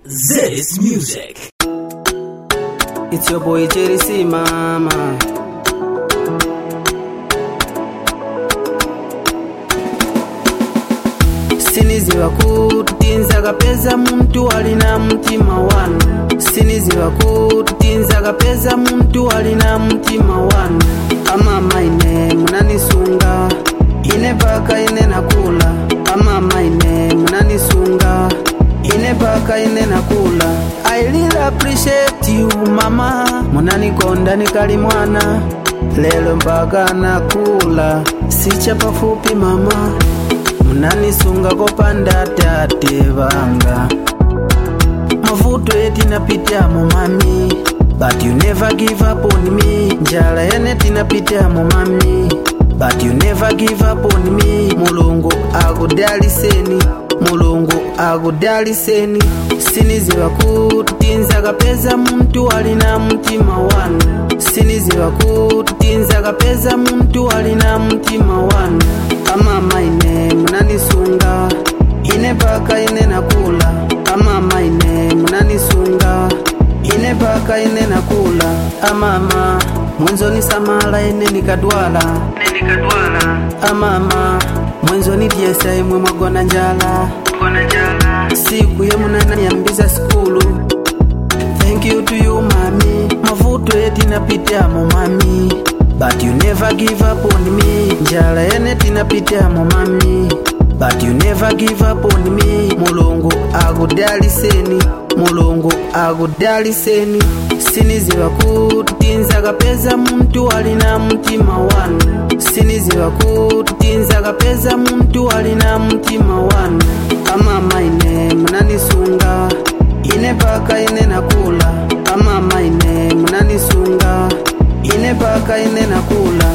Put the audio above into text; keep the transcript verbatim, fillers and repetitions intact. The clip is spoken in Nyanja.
This music. It's your boy Jerry C, mama. Siniziwa kutinza kapeza muntu alina mtima wanu. Siniziwa kutinza kapeza muntu alina mtima wanu. Amama ine munanisunga, ine paka ine nakula. Amama ine munanisunga, ine paka ine nakula. I really appreciate you mama, munanikonda nikali mwana, lelo mpaka nakula. Sicha pafupi mama, munanisunga kopanda tate banga. Mavuto eti napitiamo mami, but you never give up on me. Njala yene tinapitiamo mami, but you never give up on me. Mulungu akudaliseni, Mulungu akudaliseni. Siniziwa kutinza kapeza muntu alina mtima wanu. Siniziwa kutinza kapeza muntu alina mtima wanu. Amama ine munanisunga, ine paka ine nakula. Amama ine munanisunga, ine paka ine nakula. Amama mwenzo ni samala ine nikadwala, ine nikadwala. Amama mwenzo ni diesa imwe magona njala, magona njala. Siku ye munaniambiza skulu. Thank you to you mami, mavuto eti napitiamo mami, but you never give up on me. Njala yene tinapitiamo mami, but you never give up on me. Mulungu akudaliseni, Mulungu akudaliseni. Siniziwa kutinza kapeza muntu alina mtima wanu. Siniziwa kutinza kapeza muntu alina mtima wanu. Amama ine munanisunga, ine paka ine nakula. Amama ine munanisunga, ine paka ine nakula.